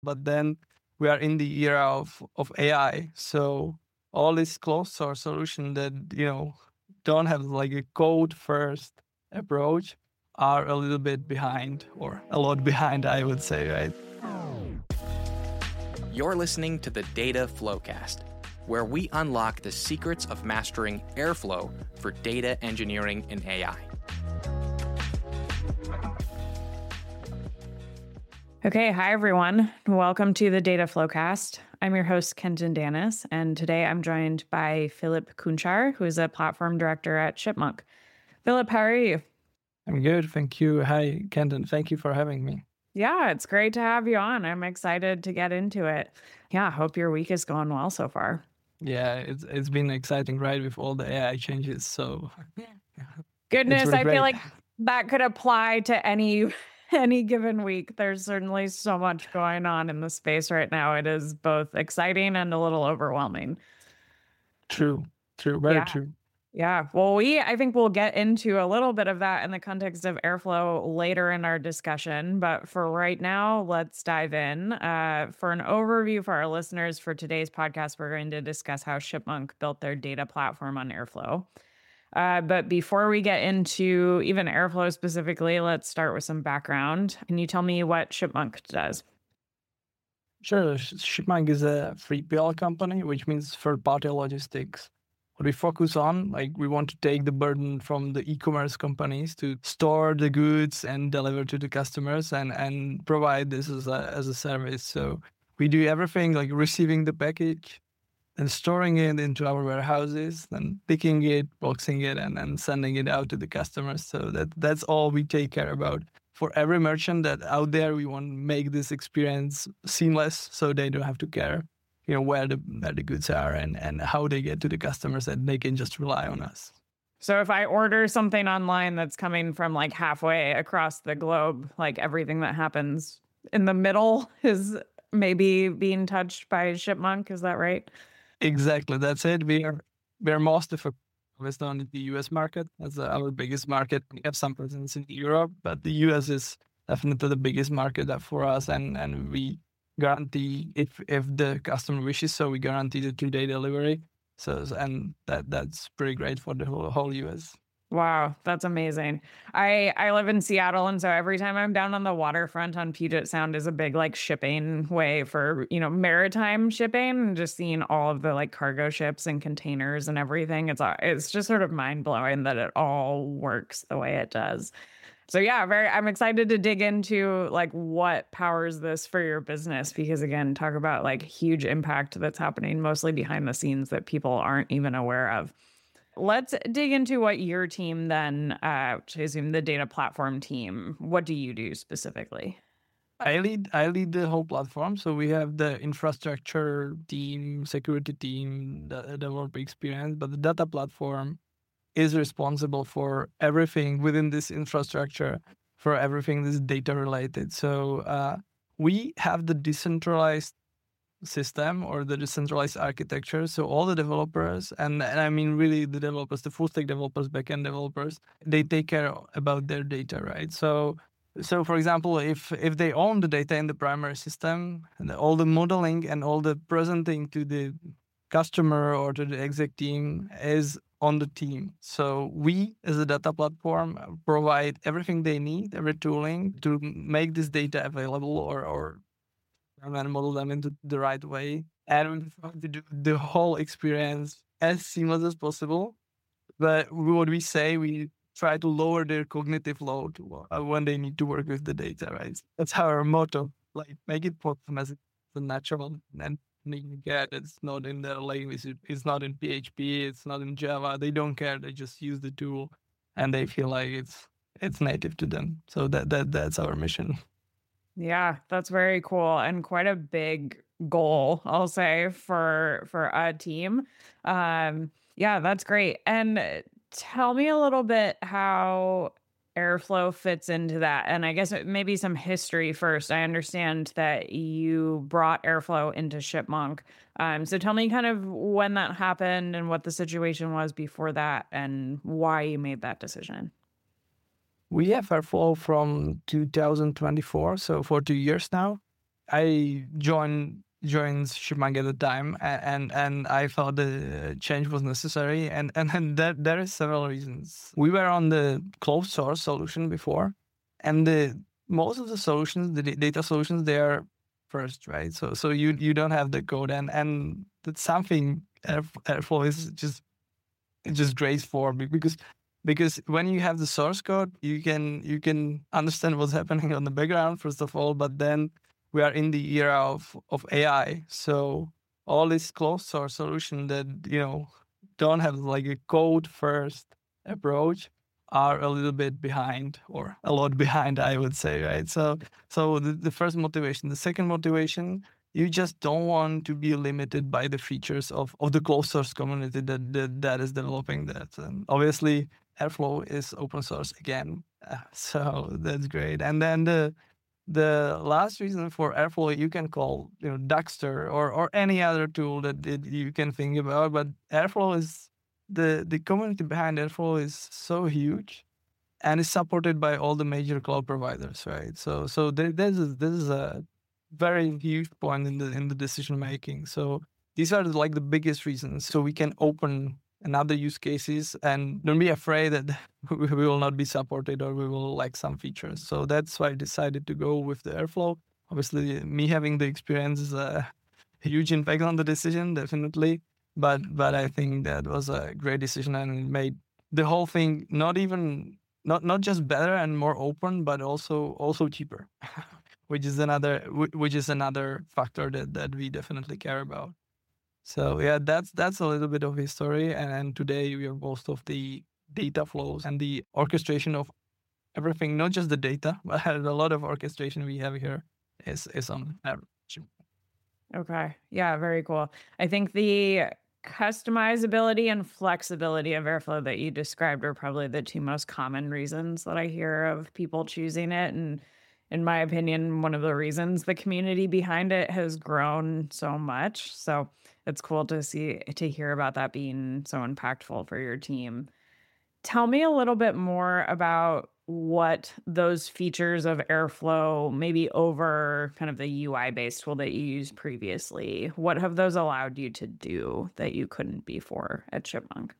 But then we are in the era of AI. So all these closed source solutions that, don't have like a code first approach are a little bit behind, or a lot behind, I would say, right? You're listening to the Data Flowcast, where we unlock the secrets of mastering Airflow for data engineering and AI. Okay, hi everyone. Welcome to the Data Flowcast. I'm your host, Kenton Danis, and today I'm joined by Philip Kunchar, who is a platform director at Chipmunk. Philip, how are you? I'm good, thank you. Hi, Kenton. Thank you for having me. Yeah, it's great to have you on. I'm excited to get into it. Yeah, hope your week is going well so far. Yeah, it's been exciting, right, with all the AI changes. So goodness, really I great. feel like that could apply to any given week. There's certainly so much going on in the space right now. It is both exciting and a little overwhelming. True, very true. Yeah. Well, I think we'll get into a little bit of that in the context of Airflow later in our discussion. But for right now, let's dive in. For an overview for our listeners for today's podcast, we're going to discuss how Chipmunk built their data platform on Airflow. But before we get into even Airflow specifically, let's start with some background. Can you tell me what Chipmunk does? Sure. Chipmunk is a 3PL company, which means third-party logistics. What we focus on, like, we want to take the burden from the e-commerce companies to store the goods and deliver to the customers and provide this as a service. So we do everything, like receiving the package and storing it into our warehouses, then picking it, boxing it, and then sending it out to the customers. So that's all we take care about. For every merchant that out there, we want to make this experience seamless, so they don't have to care, where the goods are and how they get to the customers, and they can just rely on us. So if I order something online that's coming from like halfway across the globe, like everything that happens in the middle is maybe being touched by Chipmunk, is that right? Exactly, that's it. We're most focused on the US market. That's our biggest market. We have some presence in Europe, but the US is definitely the biggest market for us, and we guarantee, if the customer wishes, so we guarantee the 2-day delivery. So, and that's pretty great for the whole US. Wow, that's amazing. I live in Seattle, and so every time I'm down on the waterfront on Puget Sound is a big like shipping way for, maritime shipping, and just seeing all of the like cargo ships and containers and everything. It's just sort of mind-blowing that it all works the way it does. So yeah, I'm excited to dig into like what powers this for your business, because again, talk about like huge impact that's happening mostly behind the scenes that people aren't even aware of. Let's dig into what your team then, which I assume the data platform team, what do you do specifically? I lead the whole platform. So we have the infrastructure team, security team, the developer experience, but the data platform is responsible for everything within this infrastructure, for everything that's data related. So we have the decentralized system, or the decentralized architecture. So all the developers, and I mean really the developers, the full stack developers, backend developers, they take care about their data, right? So for example, if they own the data in the primary system, and all the modeling and all the presenting to the customer or to the exec team is on the team. So we, as a data platform, provide everything they need, every tooling to make this data available or model them into the right way. And we try to do the whole experience as seamless as possible. But what we say, we try to lower their cognitive load when they need to work with the data, right? That's our motto, like make it for them as natural, and you get it's not in their language, it's not in PHP, it's not in Java. They don't care. They just use the tool, and they feel like it's native to them. So that's our mission. Yeah, that's very cool and quite a big goal, I'll say, for a team. Yeah, that's great. And tell me a little bit how Airflow fits into that. And I guess maybe some history first. I understand that you brought Airflow into Chipmunk. So tell me kind of when that happened and what the situation was before that and why you made that decision. We have Airflow from 2024, so for 2 years now. I joined Chipmunk at the time, and I thought the change was necessary, and there is several reasons. We were on the closed source solution before, and most of the solutions, the data solutions, they are first, right? So you don't have the code, and that's something Airflow is just great for, because when you have the source code, you can understand what's happening on the background first of all, but then we are in the era of AI, so all this closed source solution that don't have like a code first approach are a little bit behind, or a lot behind, I would say, right? So the first motivation. The second motivation, you just don't want to be limited by the features of the closed source community that is developing that. And obviously, Airflow is open source again, so that's great. And then the last reason for Airflow, you can call Duckster or any other tool that you can think about, but Airflow is the community behind Airflow is so huge, and is supported by all the major cloud providers, right? So this is a very huge point in the decision making. So these are like the biggest reasons. So we can open another use cases, and don't be afraid that we will not be supported or we will lack some features. So that's why I decided to go with the Airflow. Obviously, me having the experience is a huge impact on the decision, definitely. But I think that was a great decision, and it made the whole thing not just better and more open, but also cheaper, which is another factor that we definitely care about. So yeah, that's a little bit of history, and today we have most of the data flows and the orchestration of everything, not just the data, but a lot of orchestration we have here is on average. Okay. Yeah, very cool. I think the customizability and flexibility of Airflow that you described are probably the two most common reasons that I hear of people choosing it. And in my opinion, one of the reasons the community behind it has grown so much. So it's cool to hear about that being so impactful for your team. Tell me a little bit more about what those features of Airflow, maybe over kind of the UI-based tool that you used previously, what have those allowed you to do that you couldn't before at Chipmunk?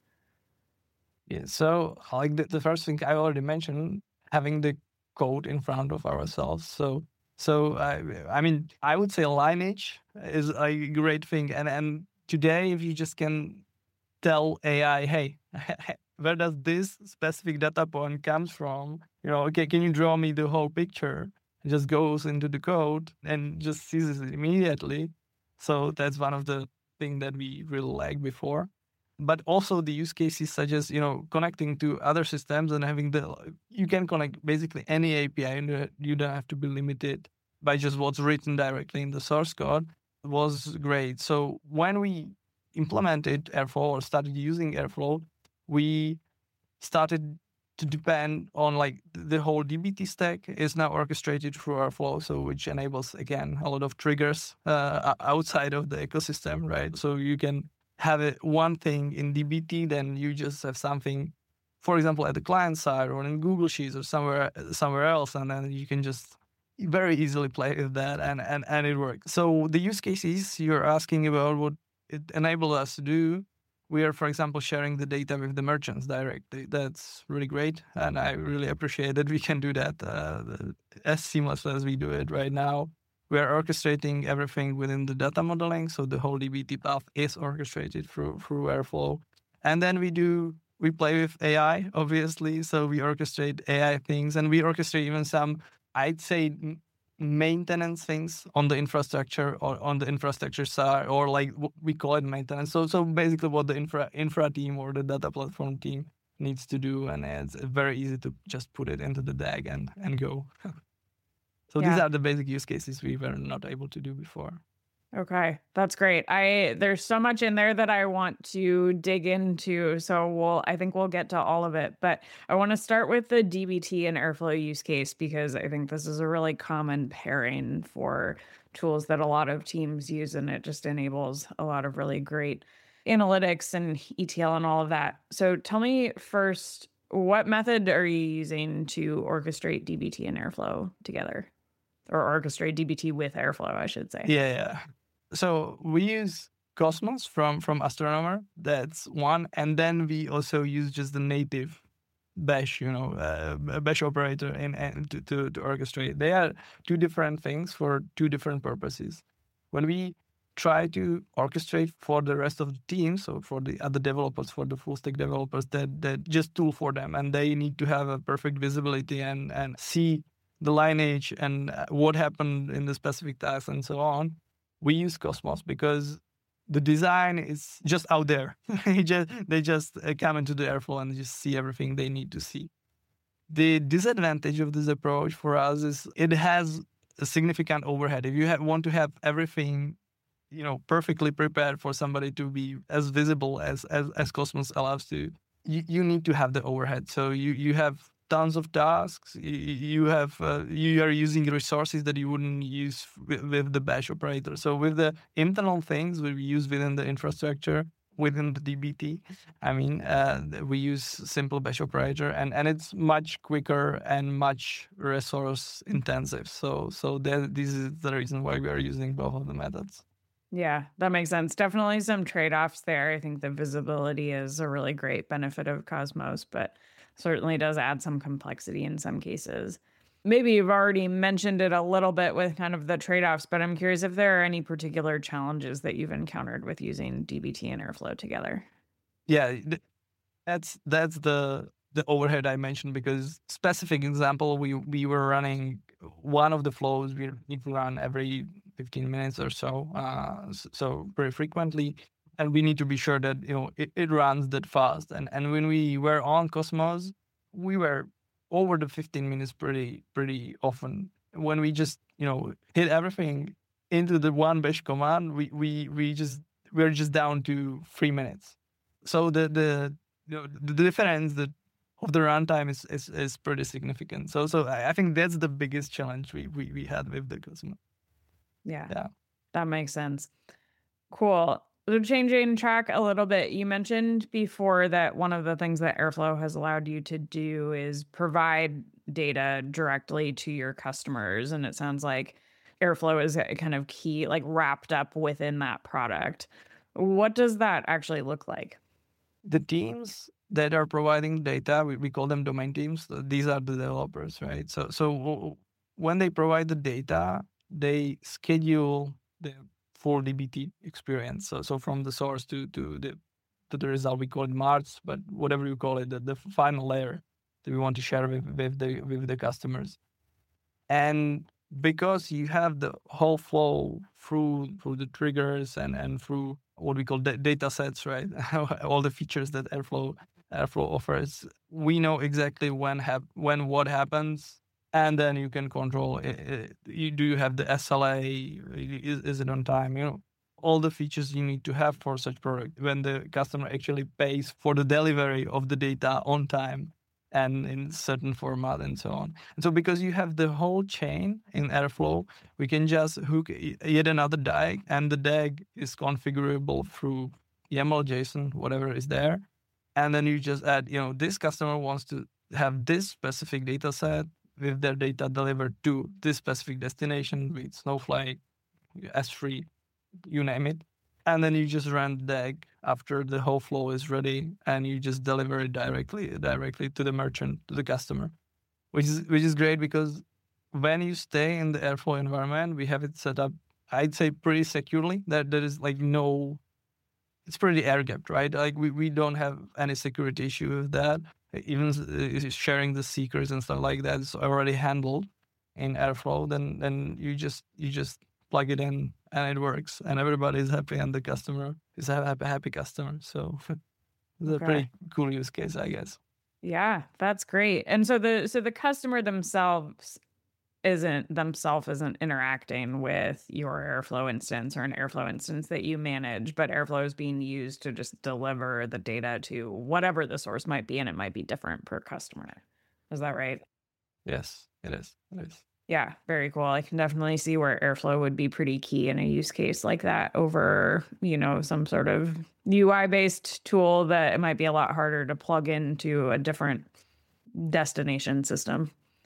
Yeah, so like the first thing I already mentioned, having the code in front of ourselves. So I mean, I would say lineage is a great thing, and today if you just can tell AI, hey, where does this specific data point comes from? Okay, can you draw me the whole picture? It just goes into the code and just sees it immediately. So that's one of the things that we really liked before. But also the use cases such as connecting to other systems and having you can connect basically any API, and you don't have to be limited by just what's written directly in the source code, was great. So when we implemented Airflow or started using Airflow, we started to depend on like the whole dbt stack is now orchestrated through Airflow, so which enables again a lot of triggers outside of the ecosystem, right? So you can have one thing in dbt, then you just have something, for example, at the client side or in Google Sheets or somewhere else, and then you can just very easily play with that, and it works. So the use cases you're asking about, what it enabled us to do, we are, for example, sharing the data with the merchants directly. That's really great, and I really appreciate that we can do that as seamless as we do it right now. We are orchestrating everything within the data modeling, so the whole dbt path is orchestrated through Airflow. And then we play with AI, obviously, so we orchestrate AI things, and we orchestrate even some, I'd say, maintenance things on the infrastructure or on the infrastructure side, or like we call it maintenance. So basically what the infra team or the data platform team needs to do, and it's very easy to just put it into the DAG and go. So these are the basic use cases we were not able to do before. Okay, that's great. There's so much in there that I want to dig into, so I think we'll get to all of it. But I want to start with the dbt and Airflow use case, because I think this is a really common pairing for tools that a lot of teams use, and it just enables a lot of really great analytics and ETL and all of that. So tell me first, what method are you using to orchestrate dbt and Airflow together? or orchestrate dbt with Airflow, I should say. Yeah. So we use Cosmos from Astronomer. That's one. And then we also use just the native Bash, Bash operator and to orchestrate. They are two different things for two different purposes. When we try to orchestrate for the rest of the team, so for the other developers, for the full stack developers, that just tool for them, and they need to have a perfect visibility and see the lineage and what happened in the specific task and so on. We use Cosmos because the design is just out there. They just come into the Airflow and just see everything they need to see. The disadvantage of this approach for us is it has a significant overhead. If you want to have everything, perfectly prepared for somebody to be as visible as Cosmos allows to, you need to have the overhead. So you have tons of tasks. You are using resources that you wouldn't use with the Bash operator. So with the internal things we use within the infrastructure, within the DBT, we use simple Bash operator, and it's much quicker and much resource intensive. So this is the reason why we are using both of the methods. Yeah, that makes sense. Definitely some trade-offs there. I think the visibility is a really great benefit of Cosmos, but certainly does add some complexity in some cases. Maybe you've already mentioned it a little bit with kind of the trade-offs, but I'm curious if there are any particular challenges that you've encountered with using dbt and Airflow together. Yeah, that's the overhead I mentioned, because specific example, we were running one of the flows we need to run every 15 minutes or so, so very frequently. And we need to be sure that it runs that fast. And when we were on Cosmos, we were over the 15 minutes pretty often. When we just hit everything into the one Bash command, we're just down to 3 minutes. So the difference of the runtime is pretty significant. So I think that's the biggest challenge we had with the Cosmos. Yeah, that makes sense. Cool. So changing track a little bit, you mentioned before that one of the things that Airflow has allowed you to do is provide data directly to your customers. And it sounds like Airflow is kind of key, like wrapped up within that product. What does that actually look like? The teams that are providing data, we call them domain teams. These are the developers, right? So when they provide the data, they schedule the full DBT experience. So from the source to the result, we call it marts, but whatever you call it, the final layer that we want to share with the customers. And because you have the whole flow through the triggers and through what we call data sets, right? All the features that Airflow offers, we know exactly when what happens. And then you can control it. Do you have the SLA? Is it on time? All the features you need to have for such product when the customer actually pays for the delivery of the data on time and in certain format and so on. And so because you have the whole chain in Airflow, we can just hook yet another DAG, and the DAG is configurable through YAML, JSON, whatever is there. And then you just add, this customer wants to have this specific data set with their data delivered to this specific destination with Snowflake, S3, you name it. And then you just run the DAG after the whole flow is ready, and you just deliver it directly to the merchant, to the customer, which is great, because when you stay in the Airflow environment, we have it set up, I'd say, pretty securely. That there is it's pretty air gapped, right? Like we don't have any security issue with that. Even sharing the secrets and stuff like that is already handled in Airflow. Then you just plug it in and it works, and everybody is happy, and the customer is a happy customer. So it's a pretty cool use case, I guess. Yeah, that's great. And so the customer themselves isn't interacting with your Airflow instance or an Airflow instance that you manage, but Airflow is being used to just deliver the data to whatever the source might be, and it might be different per customer. Is that right? Yes, it is. Yeah, very cool. I can definitely see where Airflow would be pretty key in a use case like that over, some sort of UI-based tool that it might be a lot harder to plug into a different destination system.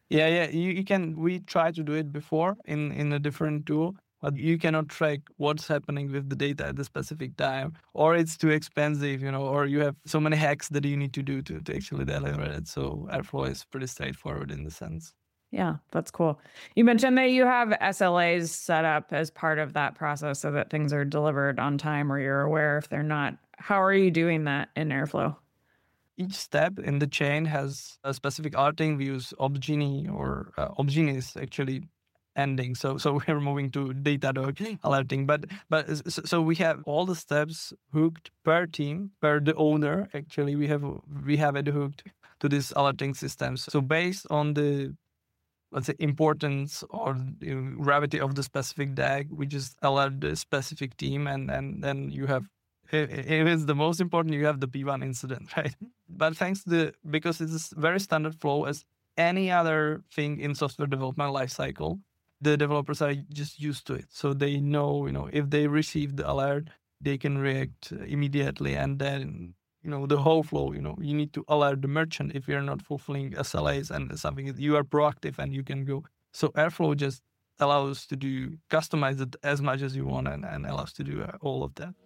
Yeah. You can. We tried to do it before in a different tool, but you cannot track what's happening with the data at the specific time, or it's too expensive, or you have so many hacks that you need to do to actually deliver it. So Airflow is pretty straightforward in the sense. Yeah, that's cool. You mentioned that you have SLAs set up as part of that process so that things are delivered on time or you're aware if they're not. How are you doing that in Airflow? Each step in the chain has a specific alerting. We use Opsgenie, or Opsgenie is actually ending. So we're moving to Datadog alerting. So we have all the steps hooked per team, per the owner. Actually, we have it hooked to this alerting systems. So based on the, let's say, importance or gravity of the specific DAG, we just alert the specific team, and then you have, if it's the most important, you have the P1 incident, right? But because it's a very standard flow as any other thing in software development lifecycle, the developers are just used to it. So they know, if they receive the alert, they can react immediately. And then, the whole flow, you need to alert the merchant if you're not fulfilling SLAs and something. You are proactive and you can go. So Airflow just allows to customize it as much as you want and allows to do all of that.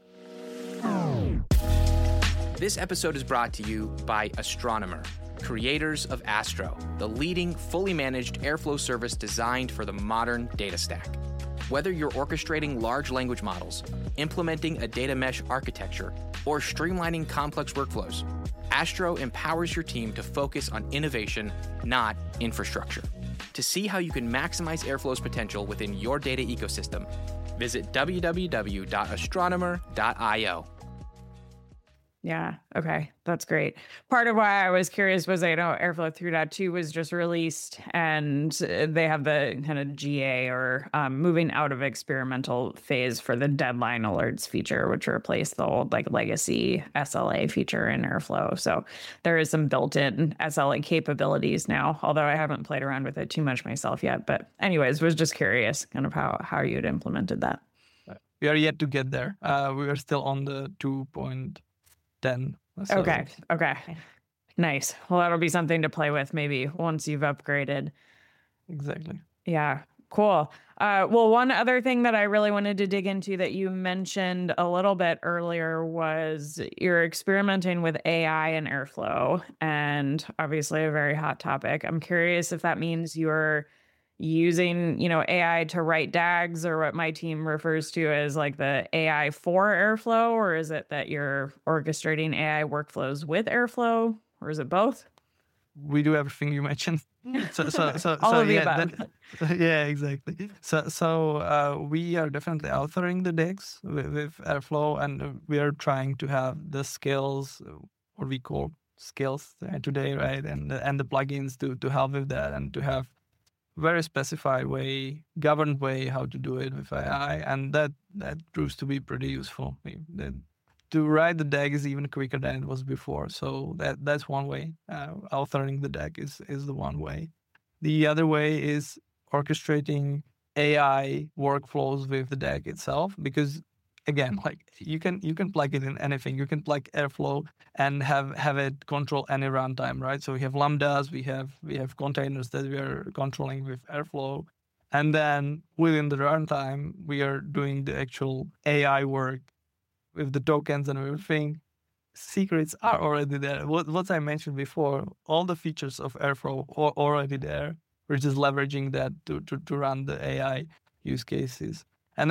This episode is brought to you by Astronomer, creators of Astro, the leading fully managed Airflow service designed for the modern data stack. Whether you're orchestrating large language models, implementing a data mesh architecture, or streamlining complex workflows, Astro empowers your team to focus on innovation, not infrastructure. To see how you can maximize Airflow's potential within your data ecosystem, visit www.astronomer.io. Yeah. Okay. That's great. Part of why I was curious was I know Airflow 3.2 was just released and they have the kind of GA or moving out of experimental phase for the deadline alerts feature, which replaced the old legacy SLA feature in Airflow. So there is some built-in SLA capabilities now, although I haven't played around with it too much myself yet. But anyways, was just curious kind of how you'd implemented that. We are yet to get there. We are still on the 2.10. So. Okay. Nice. Well, that'll be something to play with maybe once you've upgraded. Exactly. Yeah. Cool. Well, one other thing that I really wanted to dig into that you mentioned a little bit earlier was you're experimenting with AI and Airflow, and obviously a very hot topic. I'm curious if that means you're using, AI to write DAGs, or what my team refers to as the AI for Airflow, or is it that you're orchestrating AI workflows with Airflow, or is it both? We do everything you mentioned. So All of the above. Yeah, exactly. So we are definitely authoring the DAGs with Airflow, and we are trying to have the skills, what we call skills today, right? And the plugins to help with that, and to have very specified way, governed way how to do it with AI, and that proves to be pretty useful. To write the DAG is even quicker than it was before, so that's one way. Authoring the DAG is the one way. The other way is orchestrating AI workflows with the DAG itself, because again, you can plug it in anything. You can plug Airflow and have it control any runtime, right? So we have lambdas, we have containers that we are controlling with Airflow, and then within the runtime, we are doing the actual AI work with the tokens and everything. Secrets are already there. What I mentioned before, all the features of Airflow are already there. We're just leveraging that to run the AI use cases. And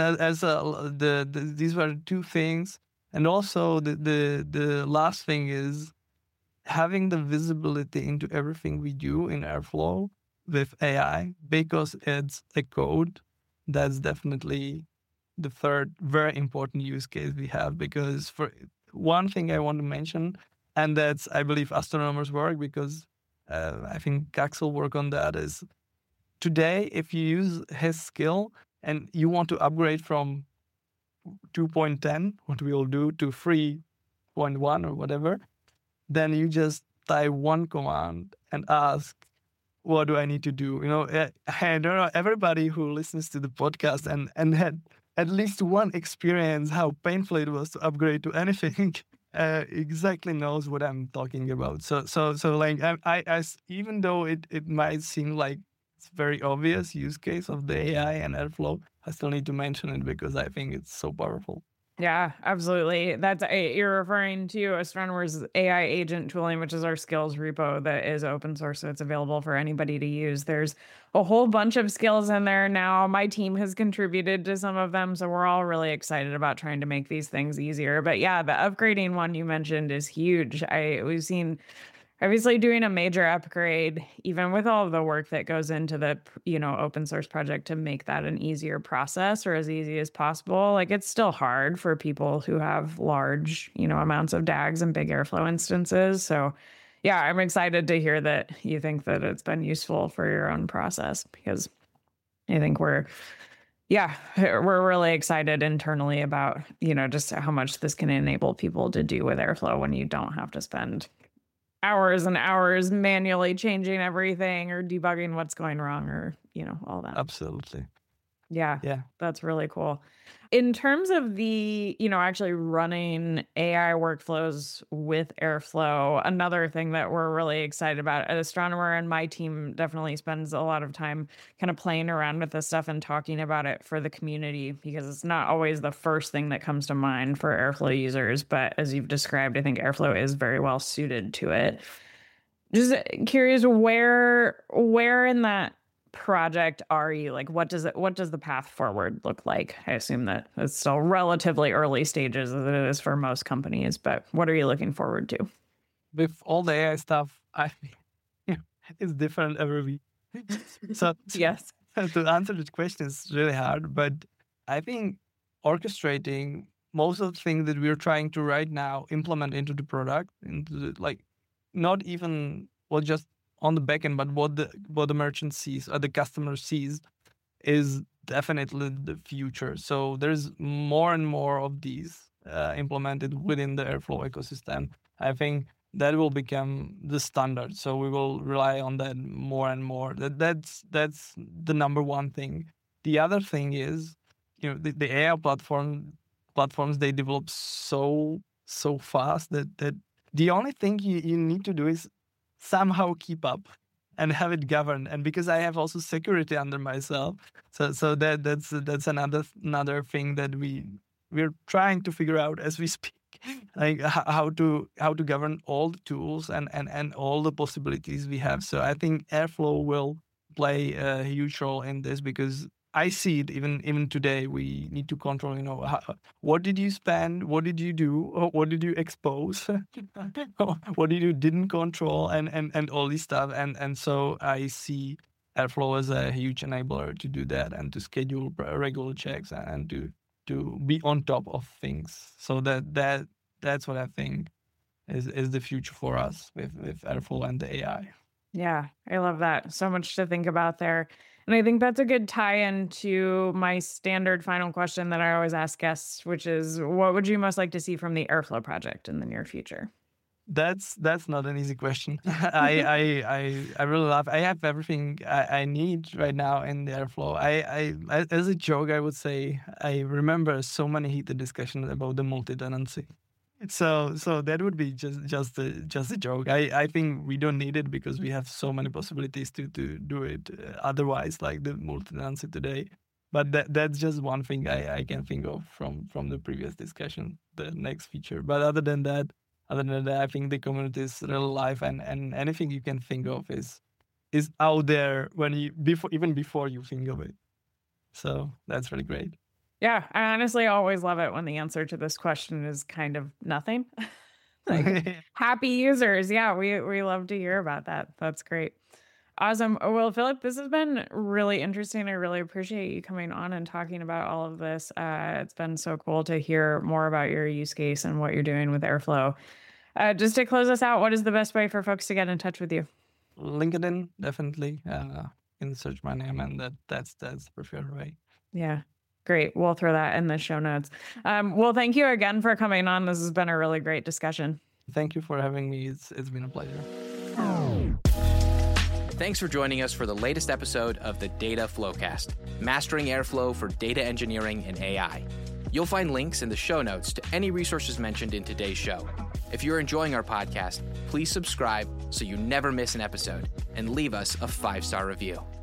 these were two things, and also the last thing is having the visibility into everything we do in Airflow with AI, because it's a code. That's definitely the third very important use case we have. Because for one thing I want to mention, and that's, I believe, Astronomer's work, because I think Kax will work on that, is today if you use his skill and you want to upgrade from 2.10, what we'll do, to 3.1 or whatever, then you just type one command and ask, what do I need to do? I don't know, everybody who listens to the podcast and had at least one experience how painful it was to upgrade to anything exactly knows what I'm talking about. So I even though it might seem like it's very obvious use case of the AI and Airflow. I still need to mention it because I think it's so powerful. Yeah, absolutely. You're referring to Astronomer's AI agent tooling, which is our skills repo that is open source. So it's available for anybody to use. There's a whole bunch of skills in there now. My team has contributed to some of them. So we're all really excited about trying to make these things easier. But yeah, the upgrading one you mentioned is huge. We've seen obviously doing a major upgrade, even with all of the work that goes into the, open source project to make that an easier process or as easy as possible. Like it's still hard for people who have large, amounts of DAGs and big Airflow instances. So yeah, I'm excited to hear that you think that it's been useful for your own process, because I think we're really excited internally about, just how much this can enable people to do with Airflow when you don't have to spend hours and hours manually changing everything or debugging what's going wrong or, all that. Absolutely. Yeah. That's really cool. In terms of the, actually running AI workflows with Airflow, another thing that we're really excited about at Astronomer, and my team definitely spends a lot of time kind of playing around with this stuff and talking about it for the community, because it's not always the first thing that comes to mind for Airflow users. But as you've described, I think Airflow is very well suited to it. Just curious, where in that project are you? Like, what does the path forward look like? I assume that it's still relatively early stages as it is for most companies, but what are you looking forward to? With all the AI stuff, it's different every week. So yes, to answer this question is really hard, but I think orchestrating most of the things that we're trying to right now implement into the product, not even just on the back end, but what the merchant sees or the customer sees is definitely the future. So there's more and more of these implemented within the Airflow ecosystem. I think that will become the standard. So we will rely on that more and more. That's the number one thing. The other thing is, the AI platforms, they develop so fast that the only thing you need to do is somehow keep up and have it governed. And because I have also security under myself, so that's another thing that we're trying to figure out as we speak, like how to govern all the tools and all the possibilities we have. So I think Airflow will play a huge role in this, because I see it even today. We need to control, what did you spend? What did you do? What did you expose? What did you didn't control? And all this stuff. And so I see Airflow as a huge enabler to do that and to schedule regular checks and to be on top of things. So that's what I think is the future for us with Airflow and the AI. Yeah, I love that. So much to think about there. And I think that's a good tie-in to my standard final question that I always ask guests, which is, what would you most like to see from the Airflow project in the near future? That's not an easy question. I really love. I have everything I need right now in the Airflow. I as a joke, I would say I remember so many heated discussions about the multi-tenancy. So that would be just a joke. I think we don't need it because we have so many possibilities to do it otherwise, like the multi-tenancy today. But that's just one thing I can think of from the previous discussion, the next feature. But other than that, I think the community is real life, and anything you can think of is out there even before you think of it. So that's really great. Yeah, I honestly always love it when the answer to this question is kind of nothing. Like happy users. Yeah, we love to hear about that. That's great. Awesome. Well, Filip, this has been really interesting. I really appreciate you coming on and talking about all of this. It's been so cool to hear more about your use case and what you're doing with Airflow. Just to close us out, what is the best way for folks to get in touch with you? LinkedIn, definitely. In search my name, and that's the preferred way. Yeah. Great. We'll throw that in the show notes. Well, thank you again for coming on. This has been a really great discussion. Thank you for having me. It's been a pleasure. Thanks for joining us for the latest episode of the Data Flowcast, Mastering Airflow for Data Engineering and AI. You'll find links in the show notes to any resources mentioned in today's show. If you're enjoying our podcast, please subscribe so you never miss an episode, and leave us a 5-star review.